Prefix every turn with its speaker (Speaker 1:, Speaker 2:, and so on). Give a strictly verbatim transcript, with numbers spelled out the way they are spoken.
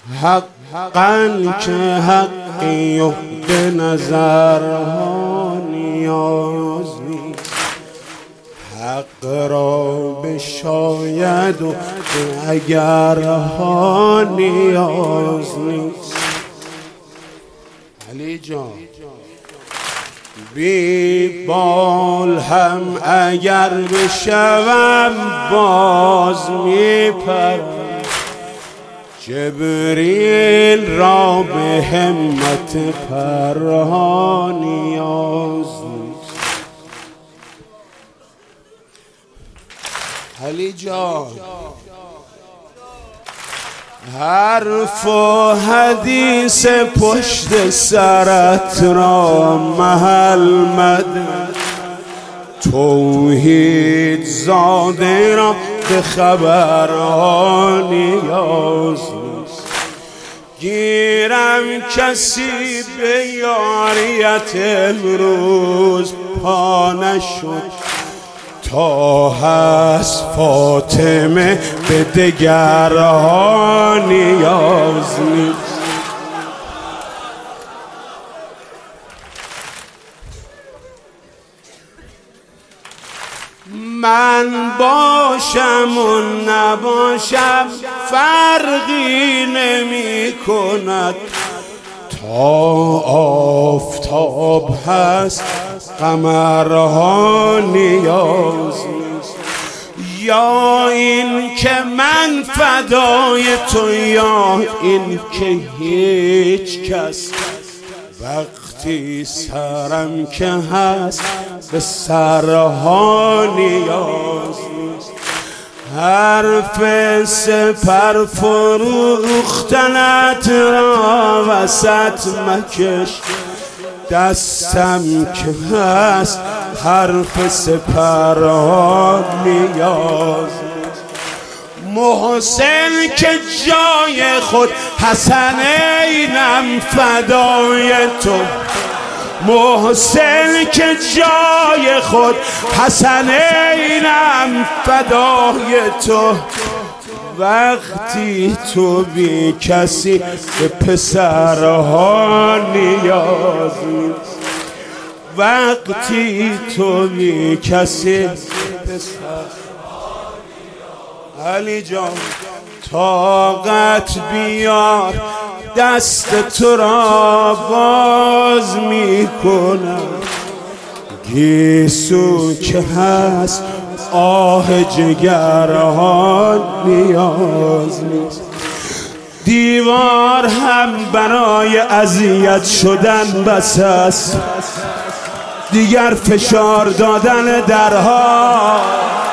Speaker 1: حقا که حقی و به نظرها نیاز نیست، حق را بشاید و به اگرها نیاز نیست. علی جان بی بال هم اگر بشوم باز میپرم، جبریل را به همت پرها نیاز نیست. علی جان حرف و حدیث پشت سرت را محل مده، توحید زاده را به خبرها نیاز نیست. گیرم کسی به یاریت امروز پا نشد، تا هست فاطمه به دگرها نیاز نیست. من باشم و نباشم فرقی نمی کند، تا آفتاب هست قمرها نیاز نیست. یا این که من فدای تو، یا این که هیچ کس، وقتی سرم که هست به سرها نیاز نیست. حرف سپر فروختنت را وسط مکش، دستم که هست حرف سپرها نیاز نیست. محسن که جای خود حسنینم فدای تو، محسن که جای خود حسنینم فدای تو. وقتی تو بی کسی به پسرها نیاز نیست، وقتی تو بی کسی به پسرها نیاز. علی جان طاقت بیار، دست تو را باز می کنم، گیسو که هست آه جگرها نیاز نیست. دیوار هم برای اذیت شدن بس است، دیگر فشار دادن درها